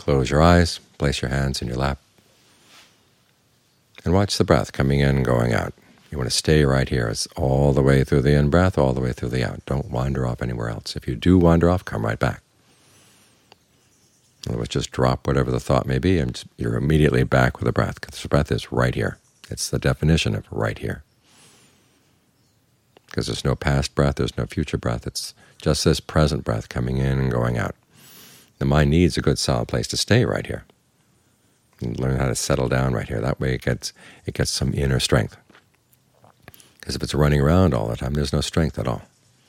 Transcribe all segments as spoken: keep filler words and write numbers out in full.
Close your eyes, place your hands in your lap, and watch the breath coming in and going out. You want to stay right here. It's all the way through the in-breath, all the way through the out. Don't wander off anywhere else. If you do wander off, come right back. In other words, just drop whatever the thought may be, and you're immediately back with the breath, because the breath is right here. It's the definition of right here. Because there's no past breath, there's no future breath. It's just this present breath coming in and going out. The mind needs a good solid place to stay right here. And learn how to settle down right here. That way it gets, it gets some inner strength. Because if it's running around all the time, there's no strength at all.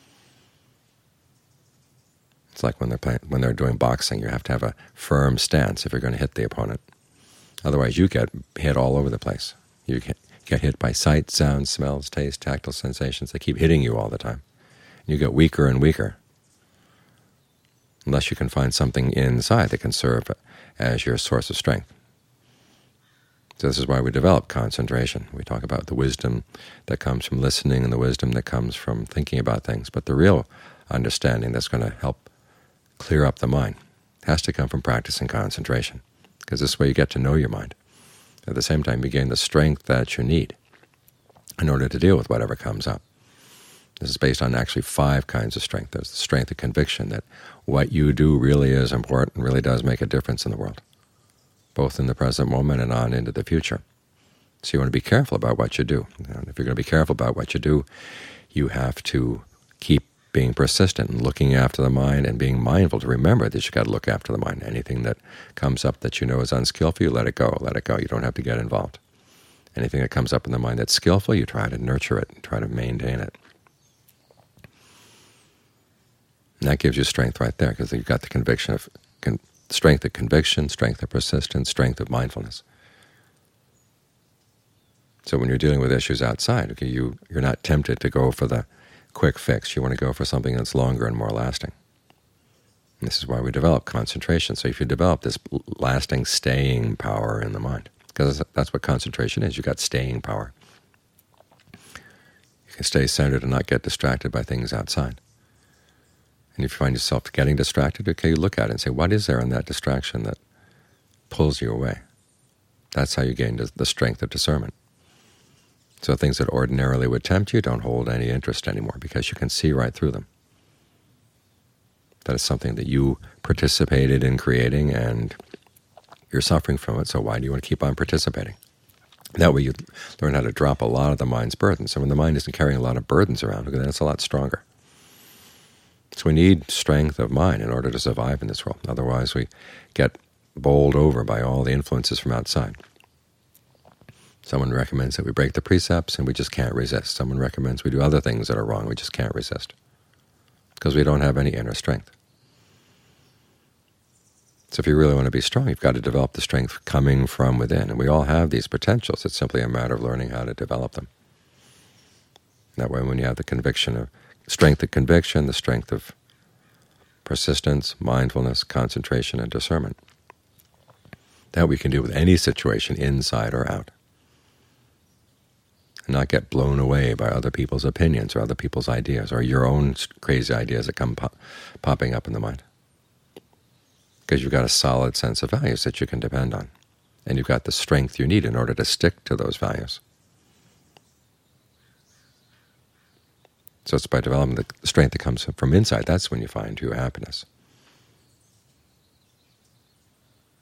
It's like when they're playing, when they're doing boxing, you have to have a firm stance if you're going to hit the opponent. Otherwise, you get hit all over the place. You get, get hit by sight, sound, smells, taste, tactile sensations. They keep hitting you all the time. You get weaker and weaker, unless you can find something inside that can serve as your source of strength. So this is why we develop concentration. We talk about the wisdom that comes from listening and the wisdom that comes from thinking about things. But the real understanding that's going to help clear up the mind has to come from practicing concentration, because this way you get to know your mind. At the same time, you gain the strength that you need in order to deal with whatever comes up. This is based on actually five kinds of strength. There's the strength of conviction that what you do really is important, really does make a difference in the world, both in the present moment and on into the future. So you want to be careful about what you do. And if you're going to be careful about what you do, you have to keep being persistent and looking after the mind and being mindful to remember that you've got to look after the mind. Anything that comes up that you know is unskillful, you let it go. Let it go. You don't have to get involved. Anything that comes up in the mind that's skillful, you try to nurture it and try to maintain it. And that gives you strength right there, because you've got the conviction of con strength of conviction, strength of persistence, strength of mindfulness. So when you're dealing with issues outside, okay, you, you're not tempted to go for the quick fix. You want to go for something that's longer and more lasting. And this is why we develop concentration. So if you develop this lasting, staying power in the mind, because that's what concentration is. You've got staying power. You can stay centered and not get distracted by things outside. And if you find yourself getting distracted, okay, you look at it and say, what is there in that distraction that pulls you away? That's how you gain the strength of discernment. So things that ordinarily would tempt you don't hold any interest anymore, because you can see right through them. That is something that you participated in creating, and you're suffering from it, so why do you want to keep on participating? That way you learn how to drop a lot of the mind's burdens. So when the mind isn't carrying a lot of burdens around, then it's a lot stronger. So we need strength of mind in order to survive in this world. Otherwise we get bowled over by all the influences from outside. Someone recommends that we break the precepts, and we just can't resist. Someone recommends we do other things that are wrong. We just can't resist, because we don't have any inner strength. So if you really want to be strong, you've got to develop the strength coming from within. And we all have these potentials. It's simply a matter of learning how to develop them. That way, when you have the conviction of strength of conviction, the strength of persistence, mindfulness, concentration, and discernment, that we can deal with any situation, inside or out, and not get blown away by other people's opinions or other people's ideas or your own crazy ideas that come pop, popping up in the mind. Because you've got a solid sense of values that you can depend on, and you've got the strength you need in order to stick to those values. So it's by developing the strength that comes from inside, that's when you find true happiness.